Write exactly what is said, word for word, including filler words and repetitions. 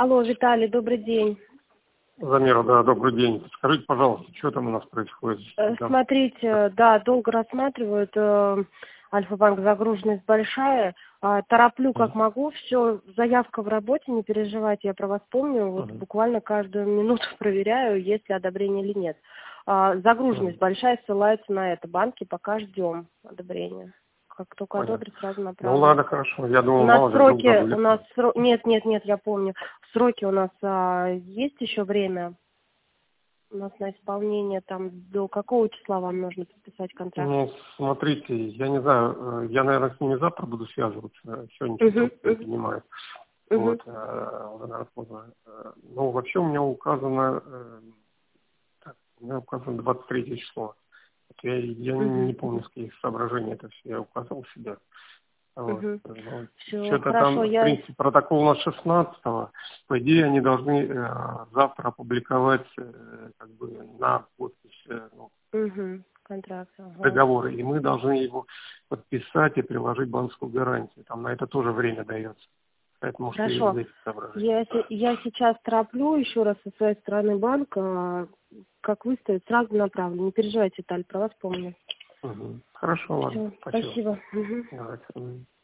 Алло, Виталий, добрый день. Замера, да, добрый день. Скажите, пожалуйста, что там у нас происходит? Э, Да. Смотрите, да, долго рассматривают, э, Альфа-банк, загруженность большая. А, тороплю как могу, все, заявка в работе, не переживайте, я про вас помню, вот Мгм. буквально каждую минуту проверяю, есть ли одобрение или нет. А, загруженность Мгм. большая, ссылается на это, банки пока ждем одобрения. Как только Понятно. одобрят, сразу Ну направлю. ладно, хорошо. Я думал, У нас мало ли, вдруг сроки, у забыли. нас сро... нет, нет, нет, я помню, сроки у нас а, есть еще время. У нас на исполнение там до какого числа вам нужно подписать контракт? Ну, смотрите, я не знаю, э, я, наверное, с ними завтра буду связываться. Сегодня Угу, трубку не поднимают. угу, Вот, э, уже, наверное, поздно. Э, Ну, вообще у меня указано, э, так, у меня указано двадцать третье число. Вот я, я не угу, помню, с каких соображений это все я указал себе. Вот. угу. Ну, Все, что-то хорошо, там, в я... принципе, протокол у нас шестнадцатого. По идее, они должны э, завтра опубликовать э, как бы на подпись э, ну, Угу, контракт, ага. договоры. И мы должны его подписать и приложить банковскую гарантию. Там на это тоже время дается. Поэтому, может, и из Хорошо. этих соображений. Я, се- я сейчас тороплю еще раз со своей стороны банка, как выставить, сразу направлю. Не переживайте, Таль, про вас помню. Угу. Хорошо, ладно. Все, Спасибо. спасибо. Мгм. Давайте. Мгм.